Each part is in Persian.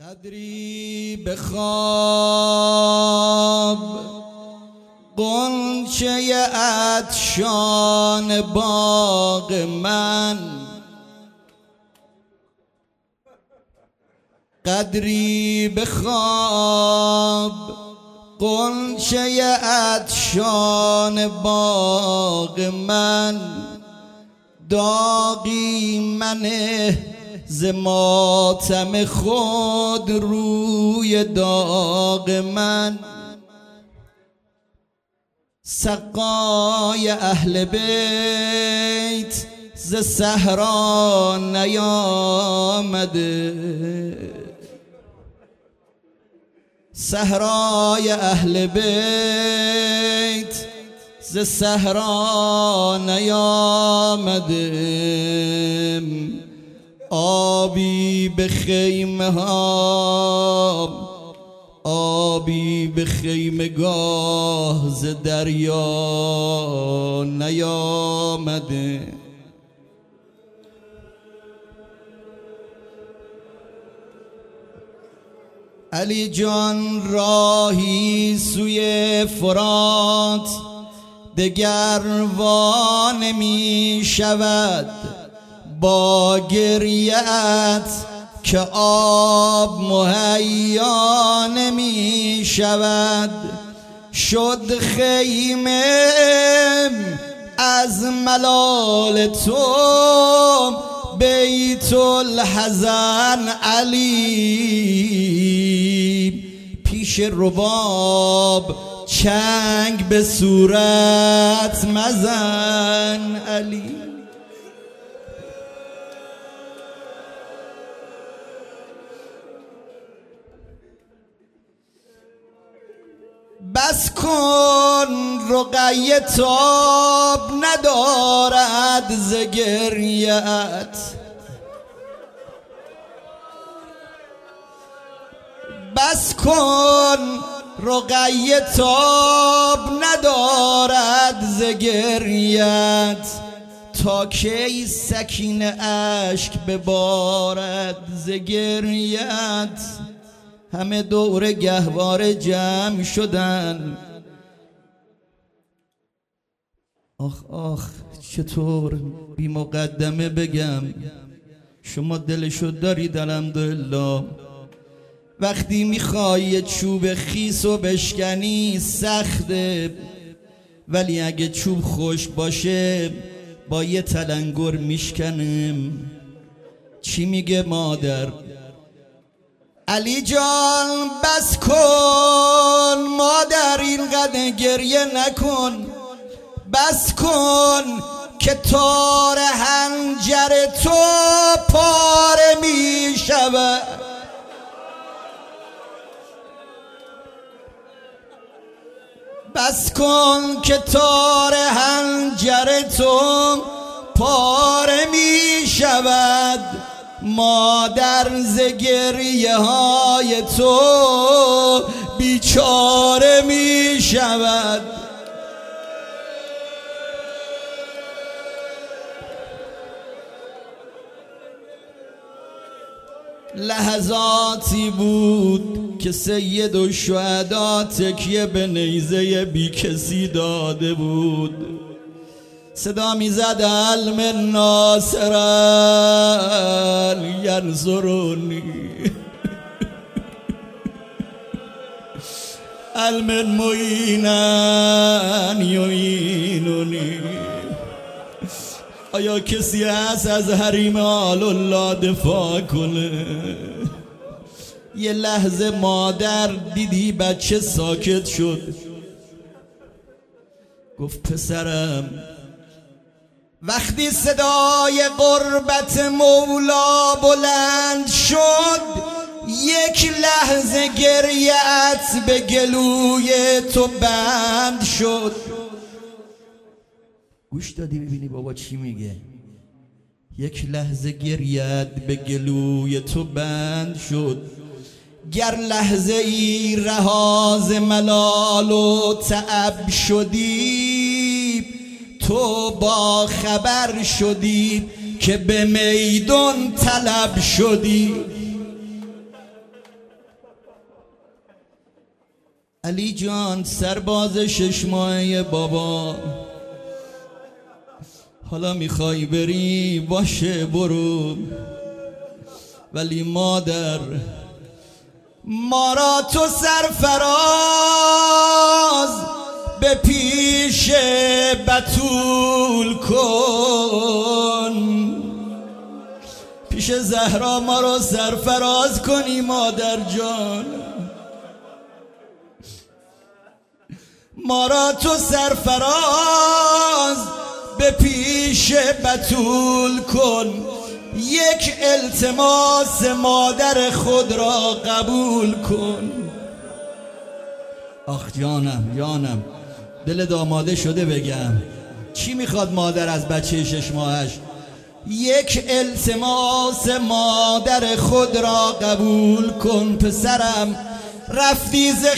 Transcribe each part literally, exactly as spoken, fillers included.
قدری به خواب غنچه عطشان باغ من، قدری به خواب غنچه عطشان باغ من، داغی منه ز ماتم خود روی داغ من. سقای اهل بیت ز صحرا نیامده، صحرای اهل بیت ز صحرا نیامده، آبی به خیمه ها، آبی به خیمه گاه ز دریا نیامده. علی جان راهی سوی فرات دگر وا نمی شود، با گریت که آب مهیا نمی شود. شد خیمه از ملال تو بیت الحزن علی، پیش رباب چنگ به صورت مزن علی. بس کن رقیه تاب ندارد ز گریت، بس کن رقیه تاب ندارد ز گریت، تا کی سکینه اشک ببارد ز گریت. همه دور گهواره جمع شدن، آخ آخ چطور بی مقدمه بگم، شما دلشو دارید الحمدلله. وقتی میخوای چوب خیس و بشکنی سخته، ولی اگه چوب خشک باشه با یه تلنگر میشکنم. چی میگه مادر؟ علی جان بس کن مادر اینقدر گریه نکن، بس کن که تار حنجر تو پاره می شود. بس کن که تار حنجر تو پاره می شود، مادر ز گریه های تو بیچاره می شود. لحظاتی بود که سید الشهدا تکیه به نیزه بی کسی داده بود، صدا میزد علم ناصرن ینصرونی، علم معینن یعینونی. آیا کسی هست از حریم آل الله دفاع کنه؟ یه لحظه مادر دیدی بچه ساکت شد، گفت پسرم. وقتی صدای قربت مولا بلند شد، یک لحظه گریه‌ات به گلوی تو بند شد. گوش دادی ببینی بابا چی میگه؟ یک لحظه گریه‌ات به گلوی تو بند شد، گر لحظه ای رها ز ملال و تعب شدی، تو با خبر شدی که به میدان طلب شدی. علی جان سرباز شش ماهه بابا، حالا میخوای بری باشه برو، ولی مادر ما را تو سرفراز به پیش بتول کن، پیش زهرا ما رو سرفراز کنی مادر جان، ما را تو سرفراز به پیش بتول کن، یک التماس مادر خود را قبول کن. آخ جانم جانم، دل داماده شده بگم چی میخواد مادر از بچه شش ماهش؟ یک التماس مادر خود را قبول کن. پسرم رفتی ز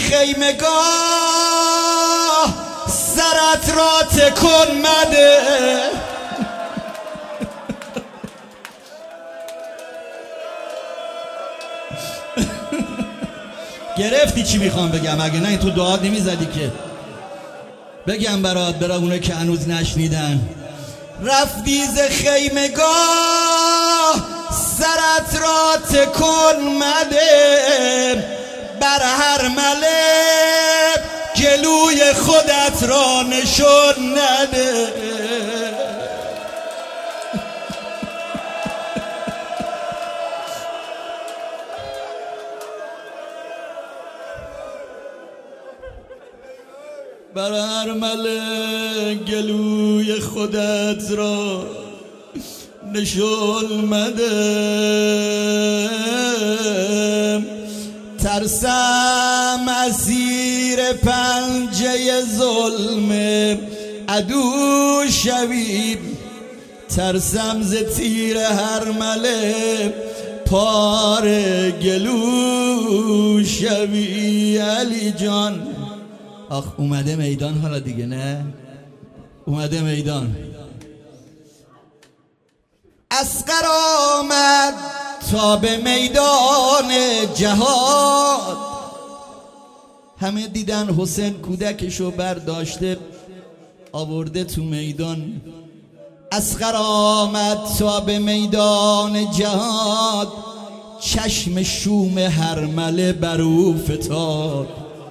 خیمگاه، سرت را تکن مده، گرفتی چی میخوام بگم؟ اگه نه تو دعا نمیزدی که. بگم برات برای اونه که هنوز نشنیدن. رفتی ز خیمگاه، سرت را تکن مده، بر هر مله گلوی خودت را نشون نده. بر هر مله گلوی خودت را نشون مده، ترسم اسیر پنجه ظلم عدو شوی، ترسم ز تیر هر مله پار گلو شوی. علی جان آخ اومده میدان حالا دیگه، نه اومده میدان. اصغر آمد تا به میدان جهاد، همه دیدن حسین کودکشو برداشته آورده تو میدان. اصغر آمد تا به میدان جهاد، چشم شوم هرمله بر او فتاد.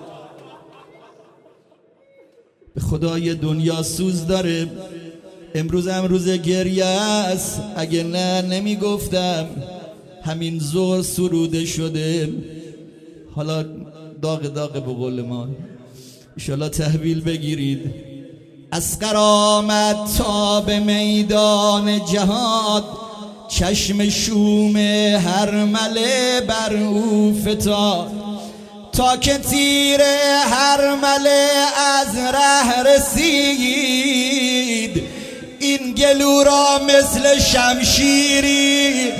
به خدای دنیا سوز داره، امروز هم روز گریه است، اگه نه نمی گفتم همین زور سروده شده. حالا داغ داغ به قول ما انشالله تحویل بگیرید. اصغر آمد تا به میدان جهاد، چشم شوم هرمله بر او فتاد. تا که تیر هرمله از ره رسید، این گلو را مثل شمشیری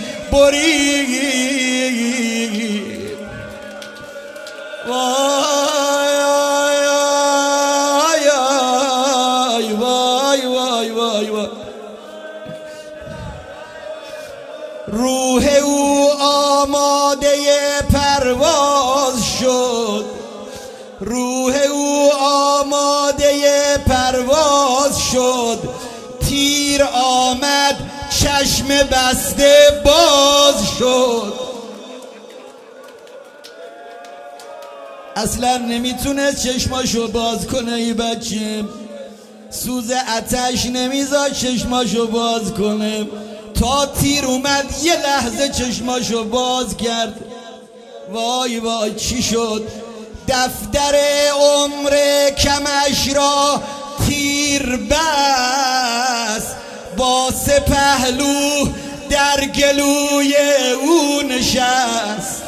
برید. وای وای وای وای وای، روح او آماده پرواز شد، روح او آماده پرواز شد. تیر آمد چشم بسته باز شد. اصلا نمیتونست چشماشو باز کنه ای بچه، سوز آتش نمیذاشت چشماشو باز کنه. تا تیر اومد یه لحظه چشماشو باز کرد. وای وای چی شد؟ دفتر عمر کمش را تیر بس، با سه پهلو در گلوی او نشست.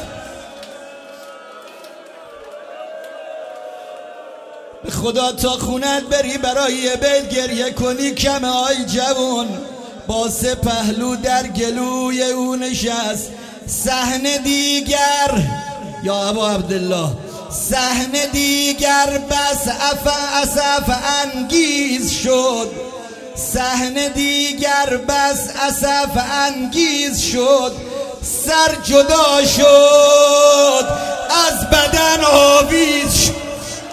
به خدا تا خونت بری برای یه بیت گریه کنی کمه های جوان. با سه پهلو در گلوی او نشست. صحنه دیگر یا ابا عبدالله، صحنه دیگر بس اسف انگیز شد، صحنه دیگر بس اسف انگیز شد. سر جدا شد از بدن آویز شد.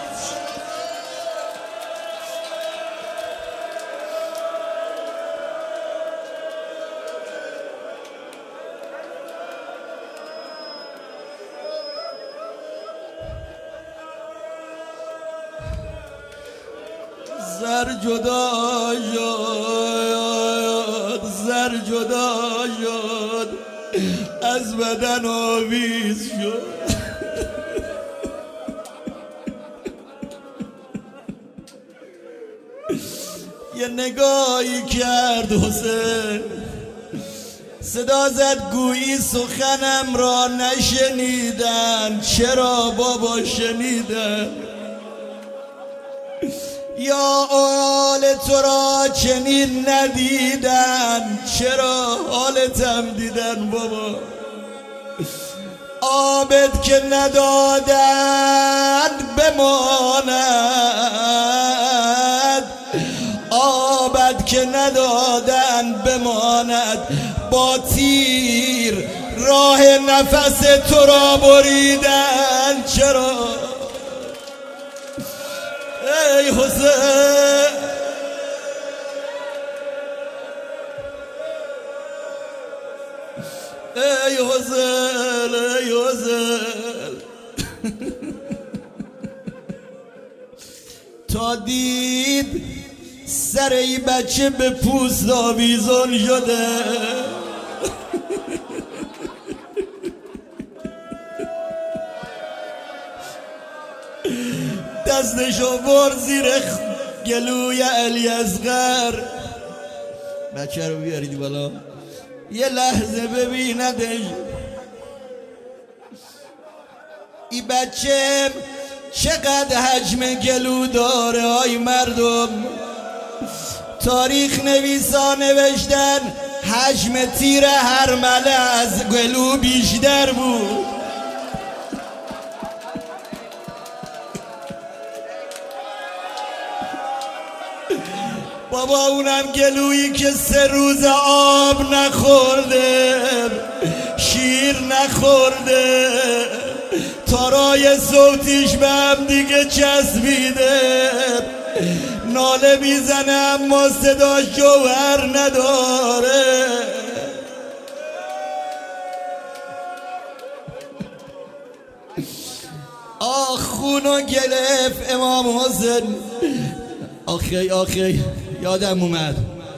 سر جدا شد، سر جدا شد، از بدن آویز شد. یه نگاهی کرد حسین، صدا زد گویی سخنم را نشنیدن. چرا بابا شنیدن؟ یا حال تو را چنین ندیدن، چرا حالتم دیدن بابا؟ آبت که ندادن بماند، آبت که ندادن بماند، با تیر راه نفس تو را بریدن. چرا ای حسین؟ ای حسین، ای حسین. تا دید سر ای بچه به پوست آویزون شده، دستشو بر زیر گلوی علی اصغر. بچه رو بیارید بالا یه لحظه ببیندش. ای بچه چقدر حجم گلو داره آی مردم؟ تاریخ نویسا نوشتن حجم تیر هرمله از گلو بیشتر بود. بابا اونم گلویی که سه روز آب نخورده، شیر نخورده، تارای صوتیش به هم دیگه چسبیده، ناله میزنه اما صدا جوهر نداره. آخ خونو گرفت امام حسین. آخی آخی یادم اومد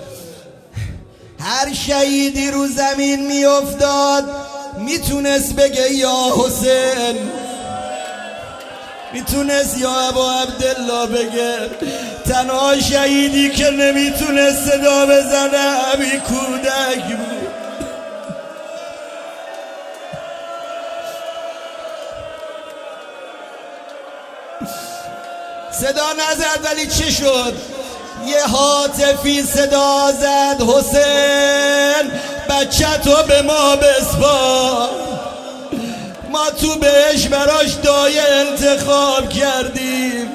هر شهیدی رو زمین میافتاد میتونست بگه یا حسین، میتونست یا ابا عبدالله بگه. تنها شهیدی که نمیتونست صدا بزنه همین کودک بود. صدا نزد ولی چی شد؟ یه هاتفی صدا زد حسین بچه تو به ما بسپار، ما تو بهش براش دایه انتخاب کردیم.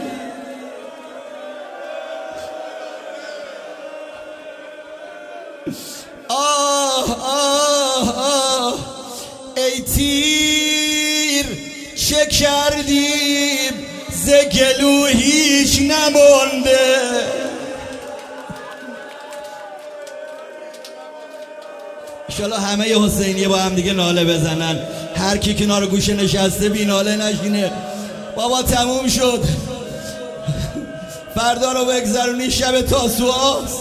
آه آه آه ای تیر چه کردیم ز گلو هیچ نمونده. انشالله همه حسینیه با هم دیگه ناله بزنن، هر کی کنار گوشه نشسته بی ناله نشینه. بابا تموم شد، فردا رو بگذرونی شب تاسوعاست.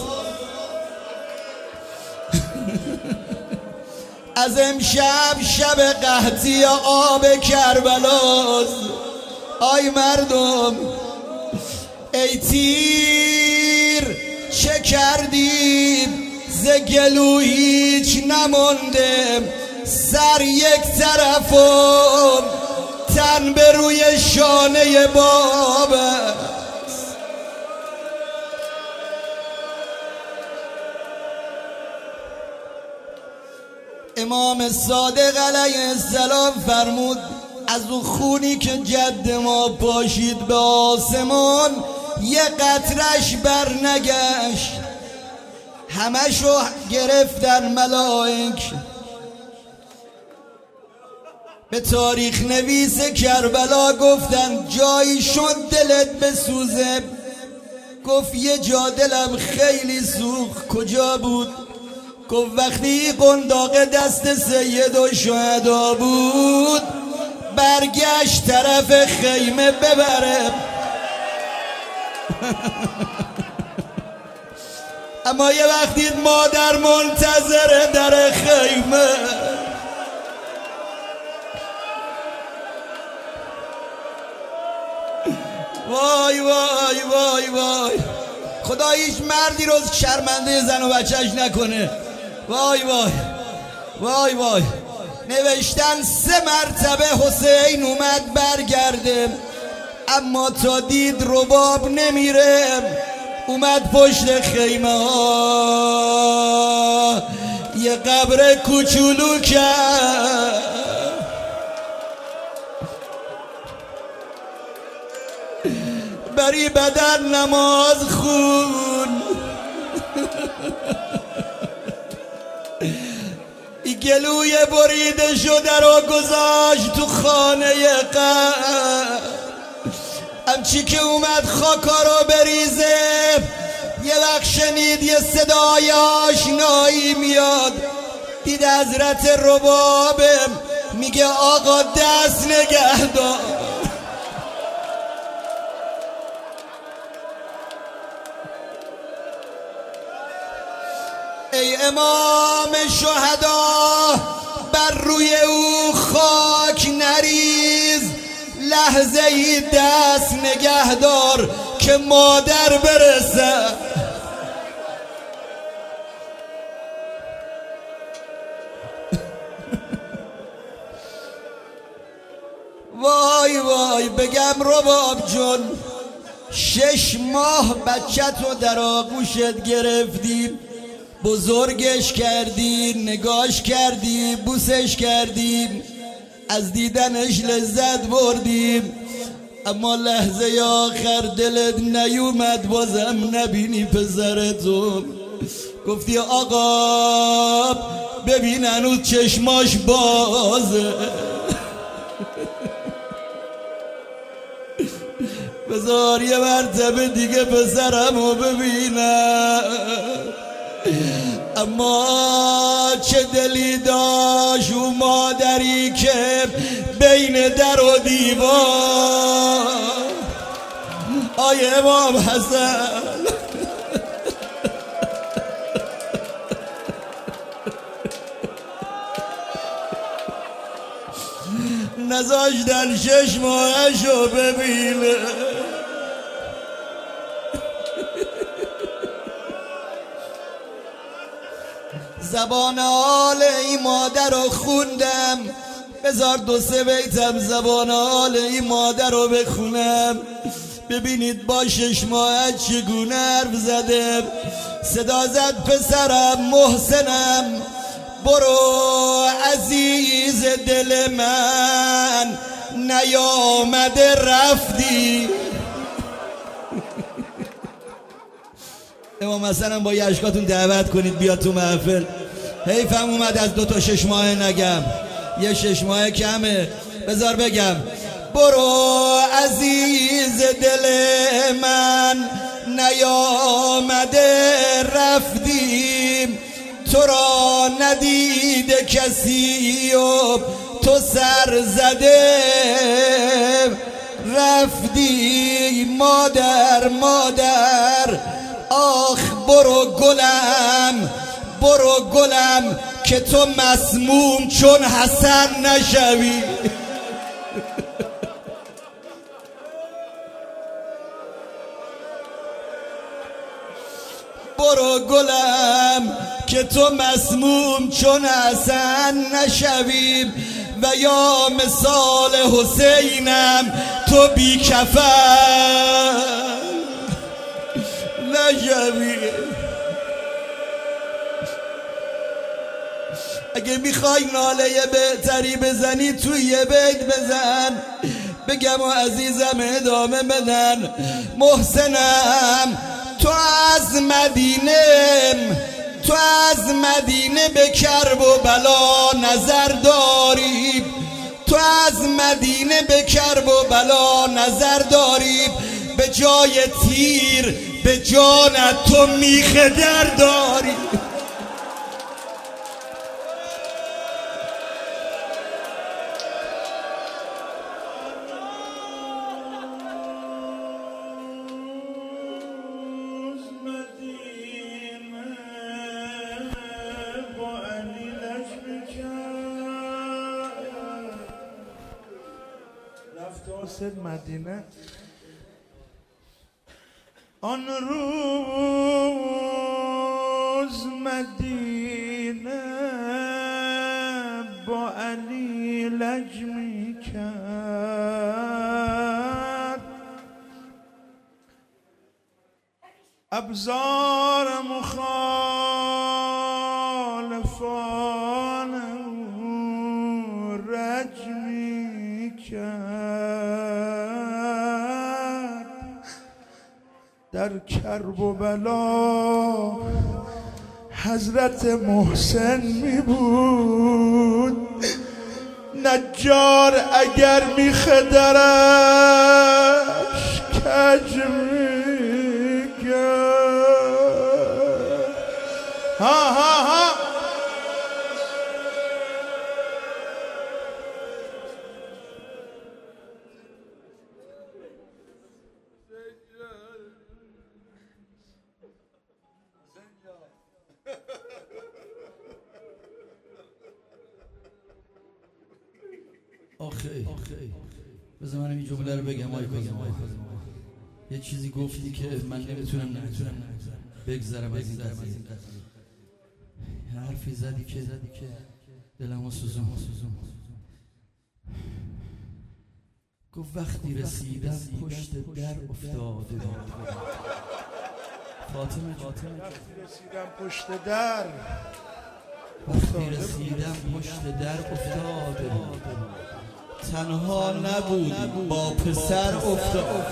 از امشب شب قحطی آب کربلاست. آی مردم ای تیر چه کردیم ز گلو هیچ نمونده، سر یک طرفم تن به روی شانه باب است. امام صادق علیه السلام فرمود از اون خونی که جد ما پاشید به آسمان یه قطرش بر نگشت، همشو گرفتن ملائک. به تاریخ نویس کربلا گفتن جایی شد دلت بسوزه، گفت یه جا دلم خیلی سوخت. کجا بود؟ گفت وقتی قنداق دست سید و شهدا بود برگشت طرف خیمه ببره. اما یه وقتی مادر منتظر در خیمه، وای وای وای وای، خدا هیچ مردی رو شرمنده زن و بچهش نکنه. وای وای وای وای. نوشتن سه مرتبه حسین اومد برگرده، اما تا دید رباب نمیره اومد پشت خیمه ها یه قبر کوچولو کرد. بری بدن نماز خون، ای گلوی بریده شده رو گذاشت تو خانه قبر. همچی که اومد خاکا رو بریزه یه وقت شنید یه صدای آشنایی میاد، دید حضرت ربابه میگه آقا دست نگه دار. ای امام شهدا بر روی او خاک نریز، لحظه ای دست نگه دار که مادر برسه. وای وای بگم رباب جون، شش ماه بچه تو در آغوشت گرفتیم، بزرگش کردیم، نگاش کردیم، بوسش کردیم، از دیدنش لذت بردیم، اما لحظه آخر دلت نیومد بازم نبینی پسرتو. گفتی آقا ببین هنوز چشماش بازه، بذار یه مرتبه دیگه پسرمو ببینم. اما چه دلی داشت او مادری که بین در و دیوار. آیه امام حسن نذاشتن شش ماهشو ببینه. زبان حال این مادر رو خوندم، بذار دو سه بیتم زبان حال این مادر رو بخونم ببینید با شش ماه چگونه حرف زده. صدا زد پسرم محسنم برو عزیز دل من، نیامده رفتی. امام حسنم با یشکاتون دعوت کنید بیاد تو محفل. حیفم اومد از دو تا شش ماه نگم، یه شش ماه کمه، بذار بگم برو عزیز دل من، نیامده رفتیم، تو را ندیده کسی و تو سر زده رفتی. مادر مادر آخ برو گلم برو گلم که تو مسموم چون حسن نشوی. برو گلم که تو مسموم چون حسن نشوی، و یا مثال حسینم تو بی کفن نشوی. اگه میخوای ناله بهتری بزنی توی یه بیت بزن، بگم و عزیزم ادامه بدن. محسنم تو از مدینه تو از مدینه به کرب و بلا نظر داری، تو از مدینه به کرب و بلا نظر داری، به جای تیر به جانت تو میخ در داری. حسین مدینه. آن روز مدینه با علی لج می کرد، ابزار مخالفان رج می کرد. در کرب و بلا حضرت محسن می بود، نجار اگر می خدرش کج می کرد. ها ها ها آخه بذار منم این جمله رو بگم. آی کاظم، یه چیزی گفتی که من نمیتونم نمیتونم بگذرم از این قضیه. یه حرفی زدی که دلمو سوزون. گفت وقتی رسیدم پشت در افتاده بود. فاطمه وقتی رسیدم پشت در وقتی رسیدم پشت در افتاده بود، تنها نبود با پسر افتاد.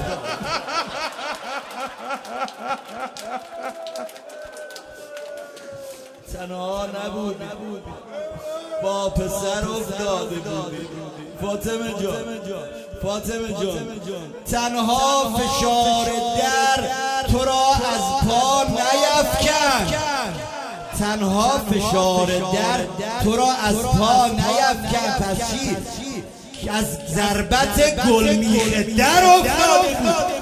تنها نبود با پسر افتاده بود. فاطمه جان، فاطمه جان، تنها فشار در تو را از پا نیفکن. تنها فشار در تو را از پا نیفکن. پس چی؟ از ضربت گلمیخ در افتاده بود.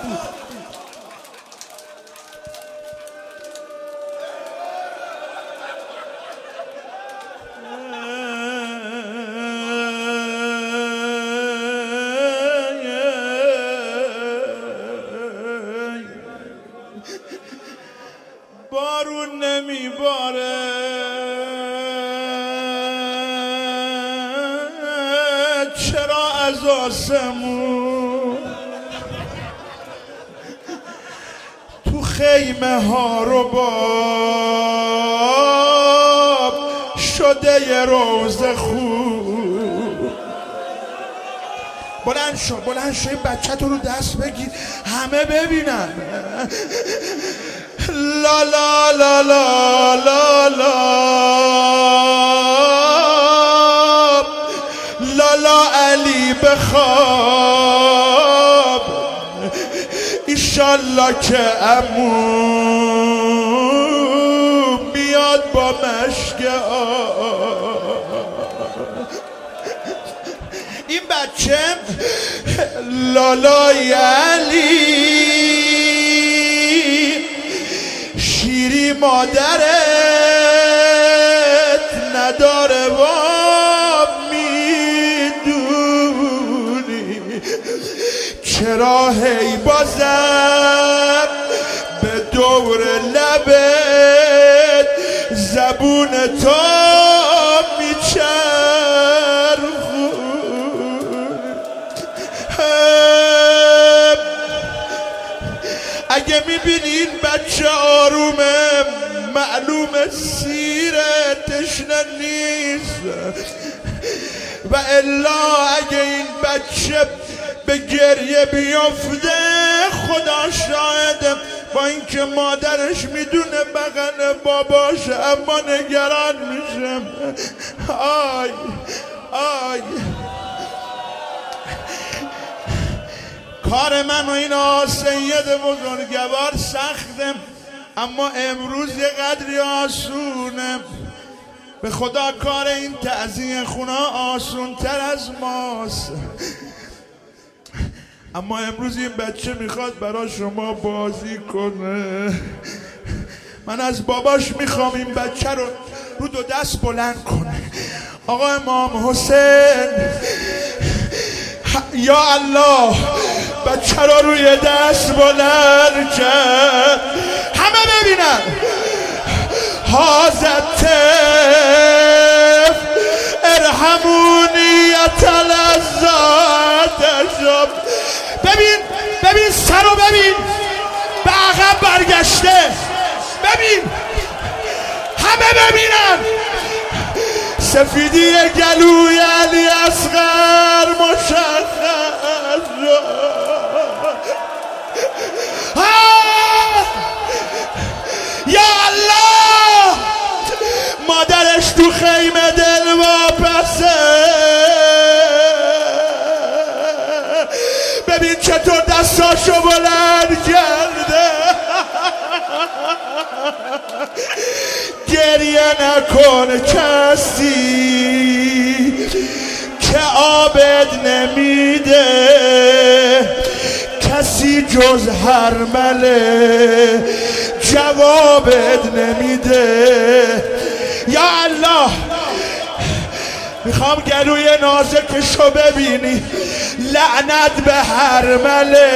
بارون نمیباره، چرا از آسمون تو خیمه ها رو باب شده یه روز خوب. بلند شو بلند شو این بچه تو رو دست بگیر همه ببینن. لا لا لا لا لا لا لا لا علی بخواب، ایشالله که عمو بیاد با مشک این بچه. لالای علی شیری مادرت نداره و میدونی، چرا هی بازم به دور لبت زبون تو میچرخون. اگه میبینی این بچه آرومه معلومه سیره تشنه نیست، و الا اگه این بچه به گریه بیفته خدا شاهده با اینکه مادرش میدونه بغل باباش اما نگران میشه. آی آی کار من و اینا سید بزرگوار سخته، اما امروز یه قدری آسونه. به خدا کار این تعزیه خونه آسون تر از ماست، اما امروز این بچه میخواد برای شما بازی کنه. من از باباش میخوام این بچه رو رو دو دست بلند کنه. آقا امام حسین یا الله بچه را روی دست بلند کرد همه ببینن حاضت ارحمونی اتلذات شب. ببین ببین سر رو ببین به عقب برگشته ببین همه ببینن سفیدی گلوی علی اصغر مشخص یا الله مادرش تو خیمه دل واپسه ببین چطور دستاشو بلند کرده گریه نکن کسی که آبد نمیده کسی جز هرمله جوابت نمیده یا الله میخوام گلوی نازکشو ببینی لعنت به هرمله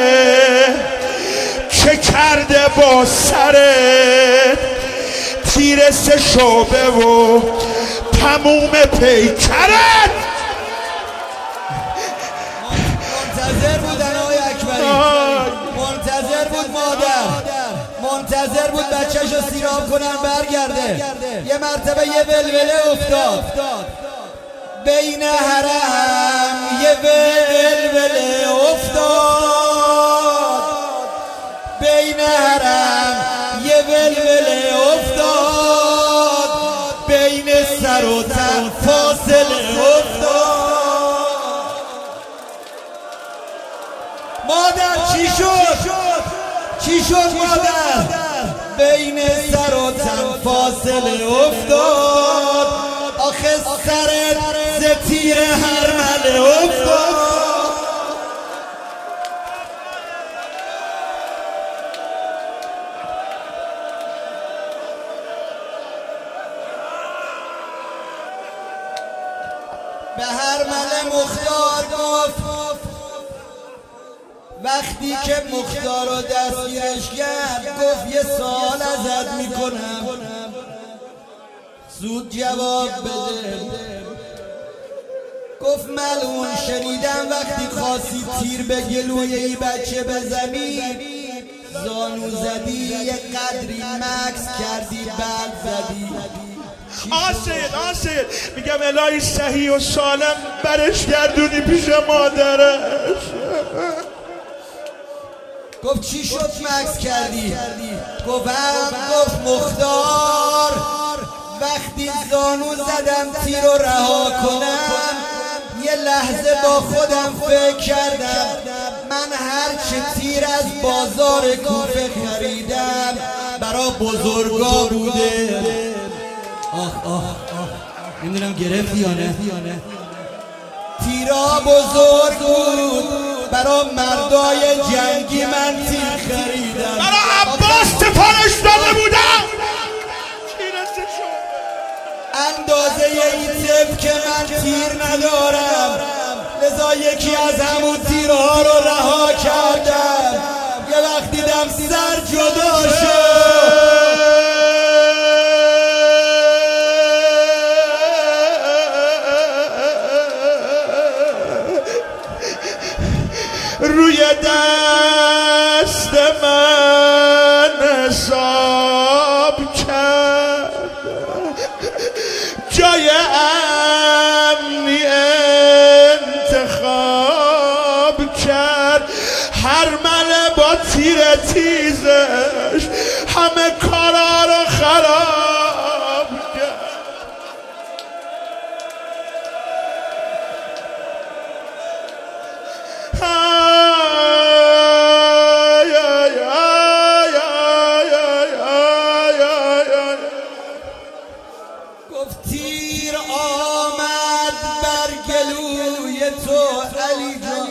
چه کرده با سرت تیر سه شعبه و تموم پیکرت. منتظر بودن آقای اکبری منتظر بود مادر منتظر بود بچه‌شو سیراب کنن برگرده یه مرتبه یه ولوله افتاد بین حرم یه ولوله افتاد بین حرم یه ولوله افتاد بین سر و تن فاصله افتاد مادر چی شد چی شد مادر بین سر و تن فاصله افتاد آخه سرت ز تیر هرمله افتاد به هرمله مختار گفت وقتی که مختار رو دستگیرش کرد گفت یه سوال ازت میکنم زود جواب بده گفت ملعون شنیدم وقتی خواستی تیر به گلوی این بچه بزنی زانو زدی یه قدری مکس کردی بعد زدی آقا سید آقا سید میگم الهی صحیح و سالم برش گردونی پیش مادرش گفت چی شد مکس کردی گفتم گفت مختار وقتی زانو زدم تیر رو رها کنم یه لحظه با خودم فکر کردم من هر چه تیر از بازار کوفه خریدم برا بزرگا بوده آه آه آه نمیدونم گرفتی یا نه تیرا بزرگ بود برا مردای جنگی من تیر خریدم برا عباس سفارش داده بودم اندازه این طب که من تیر ندارم لذا یکی از همون تیرها رو رها کردم یه وقت دیدم سر جدا شد روی دست من حساب کرد جای امنی انتخاب کرد هرمله با تیر تیزش همه کارا رو خراب کرد تیر آمد بر گلوی تو علی جان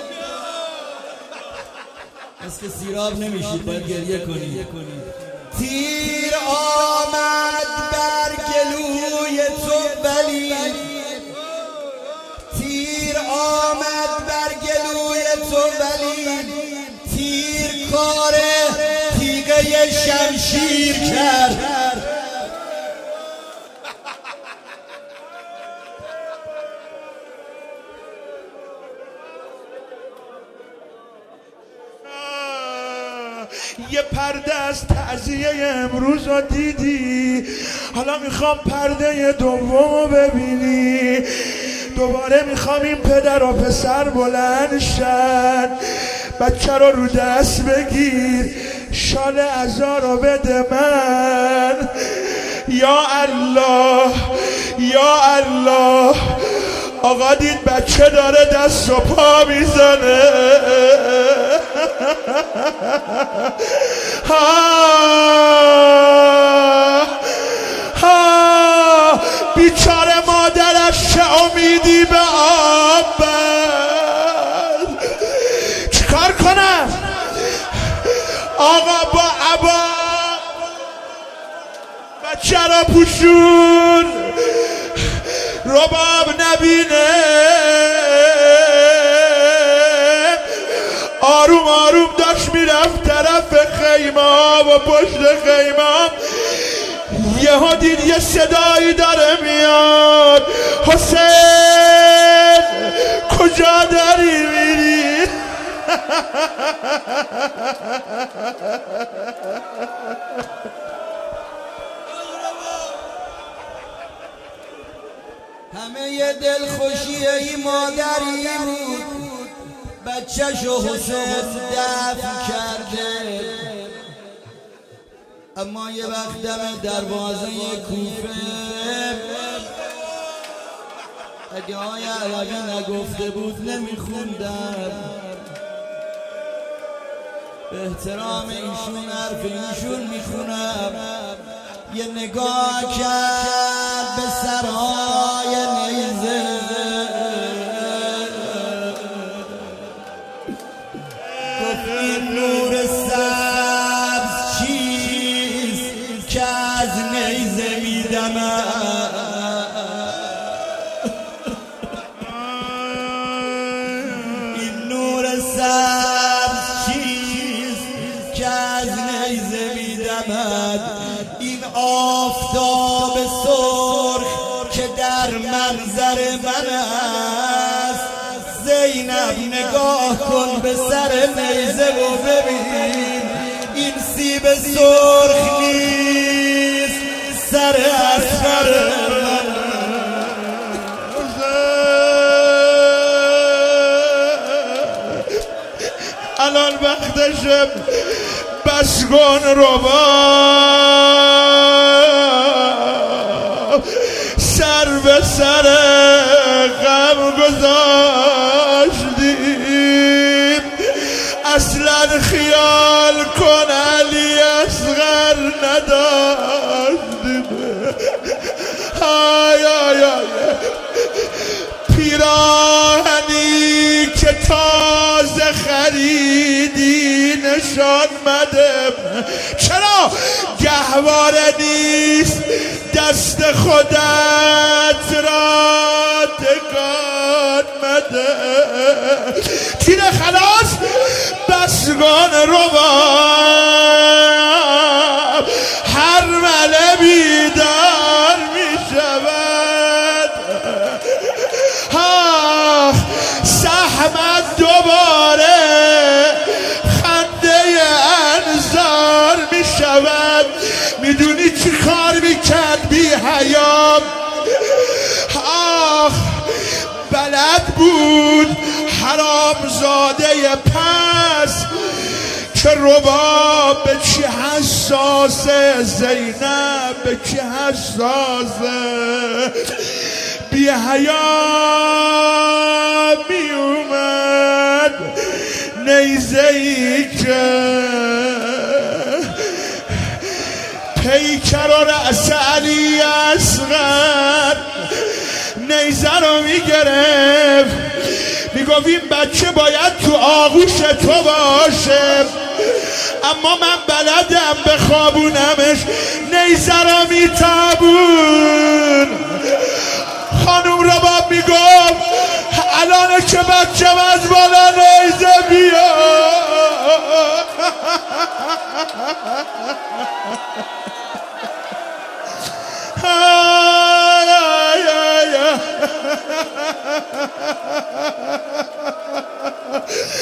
از که سیراب نمیشید باید گریه کنید تیر آمد بر گلوی تو ولی تیر آمد بر تو ولی تیر کاره تیغه شمشیر کرد. یه پرده از تعزیه امروز رو دیدی، حالا میخوام پرده دوم رو ببینی. دوباره میخوام این پدر و پسر بلند شن، بچه رو رو دست بگیر، شال عزا رو بده من. یا الله یا الله. آقا دید بچه داره دست و پا میزنه. ها ها بیچاره مادرش چه امیدی به آب. چیکار کنم آقا؟ با عبا بچه را پوشون، رباب نبینه، آروم آروم داشت میرفت طرف خیمه و پشت خیمه یهو دید یه صدایی داره میاد. حسین کجا داری میری؟ همه یه دلخوشی ای مادری بود بچه‌شو حسین دفن کرده. اما یه وقت دم دروازه کوفه اگه های عربی نگفته بود نمیخوندم. به احترام ایشون حرف ایشون میخونم. یه نگاه کرد به سرهای نیزه، گفت این نور سبز چیست که از نیزه میدمد. این نور سبز چیست که از نیزه میدمد. این آفتاب سرخ که در منظر من است. زینب نگاه کن به سر نیزه و ببین این سیب سرخ نیست سر اصغر من. الان وقتشم بس کن رباب، سر به سر غم گذاشتیم. اصلا خیال کن علی اصغر نداشتیم. های های های پیراهنی که تازه خریدی نشان مدم. چرا گهواره نیست دست خودت را تکان مده. تیر خلاص بسگان رباب هر مله بیدار می شود. ها سحمت دوباره خنده انظار می شود. میدونی چی کار میکرد بی حیام؟ آخ بلد بود حرامزاده پس که رباب به چی حساسه، زینب به چی حساسه. بی حیا می اومد نیزه ای که پیکر و رأس علی اصغر نیزه رو میگرفت، میگفت این بچه باید تو آغوش تو باشه، اما من بلدم بخوابونمش. نیزه رو میتابون. خانوم رباب میگفت الان که بچه از بالا نیزه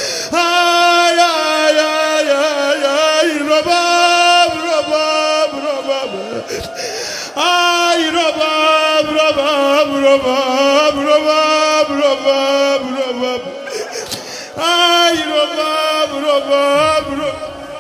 آی آی آی آی آی رباب رباب رباب آی رباب رباب رباب رباب رباب رباب آی رباب رباب رباب.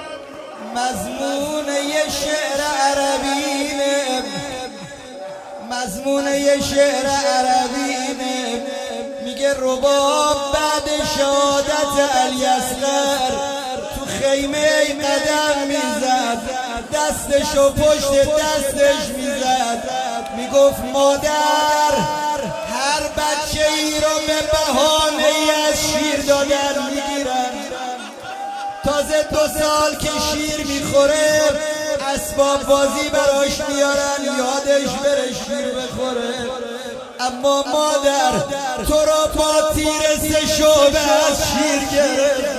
مضمون یه شعر عربینه، مضمون یه شعر عربینه، میگه رباب بعد شهادت علی اصغر تو خیمه قدم میزد، دستشو پشت دستش میزد، میگفت مادر هر بچه ای رو به بهانه ای از شیر دادن میگیرن، تازه دو سال که شیر میخوره اسباب بازی براش میارن یادش بره شیر بخوره. اما مادر تو رو با تیر سه شعبه از شیر گرفت.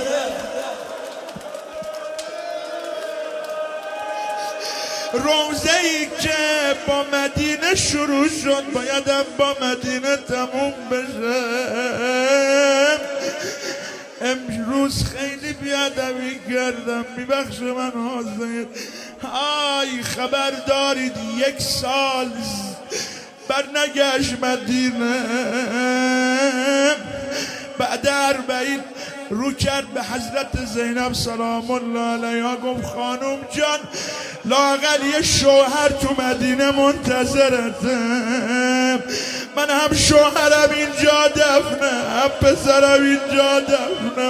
روزه ای که با مدینه شروع شد بایدم با مدینه تموم بشه. امروز خیلی بیادبی کردم، میبخش من حاضر. آی خبر دارید یک سال برنگشت مدینه، بعد اربعین رو کرد به حضرت زینب سلام الله علیها، گفت خانم جان لااقل یه شوهر تو مدینه منتظرته، من هم شوهرم اینجا دفنه هم پسرم اینجا دفنه.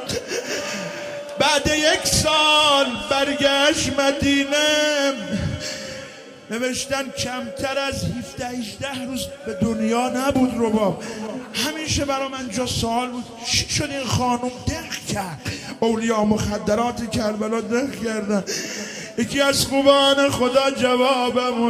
بعد یک سال برگشت مدینه، نوشتن کمتر از هفده هجده روز به دنیا نبود رباب. همیشه برا من جا سوال بود چی شد این خانم دق کرد؟ اولیا مخدرات کربلا دق کردن. یکی از خوبان خدا جوابم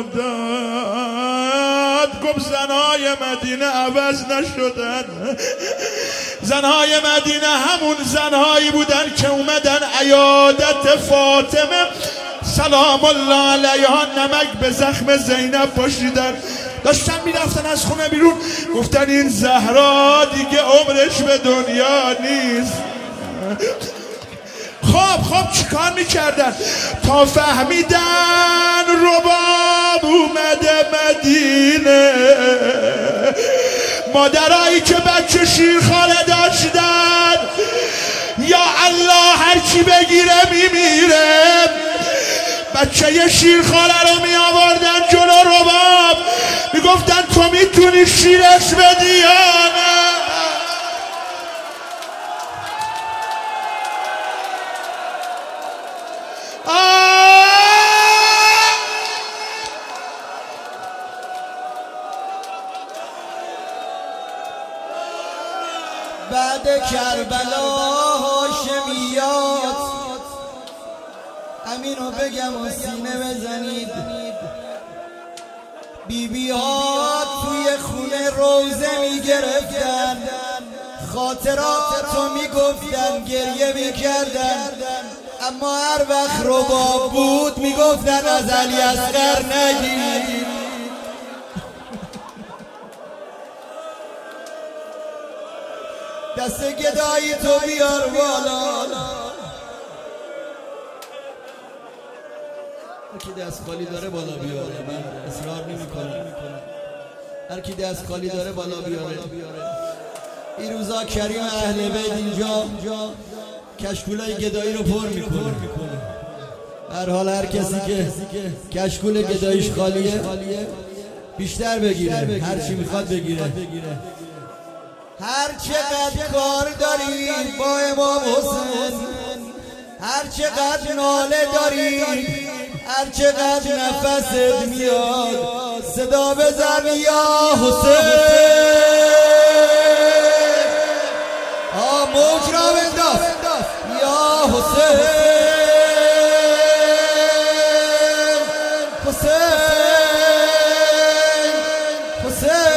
داد، گفت زنهای مدینه عوض نشدن، زنهای مدینه همون زنهایی بودن که اومدن عیادت فاطمه سلام الله علیها نمک به زخم زینب پاشیدن، داشتن میرفتن از خونه بیرون، گفتن این زهرا دیگه عمرش به دنیا نیست. خب خب چیکار میکردن تا فهمیدن رباب اومده مدینه؟ مادرایی که بچه شیرخواره داشتن یا الله هرچی بگیره میمیره، بچه یه شیرخواره رو می آوردن جلو رباب، میگفتن تو میتونی شیرش بدی یا نه؟ بعد کربلا هاشمیات، همینو بگم و سینه بزنید، بی بی ها توی خونه روزه میگرفتن، خاطراتو میگفتن گریه میکردن، اما هر وقت رباب بود میگفتن از علی اصغر نگید. دست گدایی تو بیار بالا، هر کی دست خالی داره بالا بیاره، من اصرار نمی کنم، هر کی دست خالی داره بالا بیاره. این روزا کریم اهل بیت اینجا کشکولای گدایی رو پر میکنه. هر حال هر کسی که کشکول گداییش خالیه بیشتر بگیره، هر چی میخواد بگیره. هر چقدر کار داری با امام حسین، هر چقدر ناله داری، هر چقدر نفست میاد صدا بزن یا حسین. آه موج را بنداز یا حسین، حسین حسین.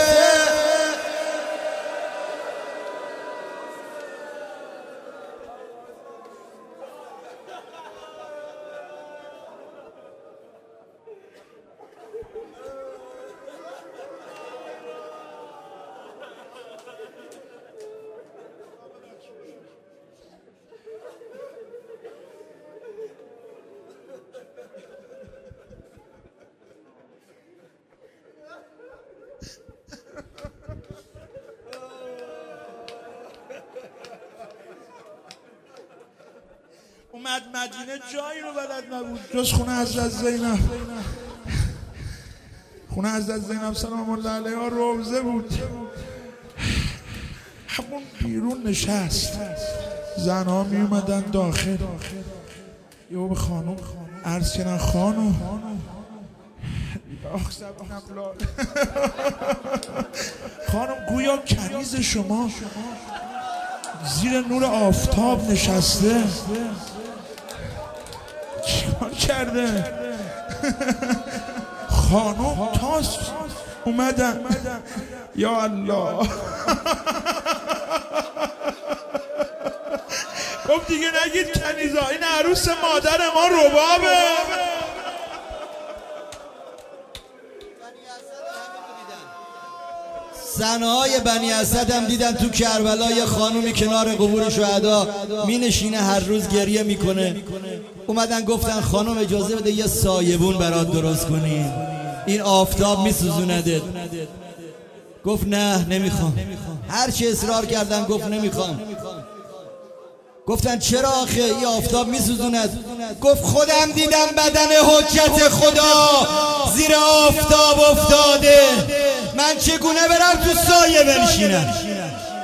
اومد مدینه جایی رو بلد نبود جز خونه حضرت زینب. خونه حضرت زینب سلام الله علیها روضه بود. همون بیرون نشست، زنها می اومدن داخل. یهو به خانم عرض کردن خانم خانم گویا کنیز شما زیر نور آفتاب نشسته، چیکار کرده؟ خانم تاس اومدن. یا الله. خب دیگه نگید کنیزا، این عروس مادر ما ربابه. زنهای بنی اسد هم دیدن تو کربلا یه خانومی کنار قبور شهدا می نشینه هر روز گریه میکنه. اومدن گفتن خانم اجازه بده یه سایبون برات درست کنی، این آفتاب میسوزوندت. گفت نه نمیخوام. هر چی اصرار کردن گفت نمیخوام. گفتن چرا آخه این آفتاب میسوزوند؟ گفت خودم دیدم بدن حجت خدا زیر آفتاب افتاده، من چگونه برم تو سایه بنشینم؟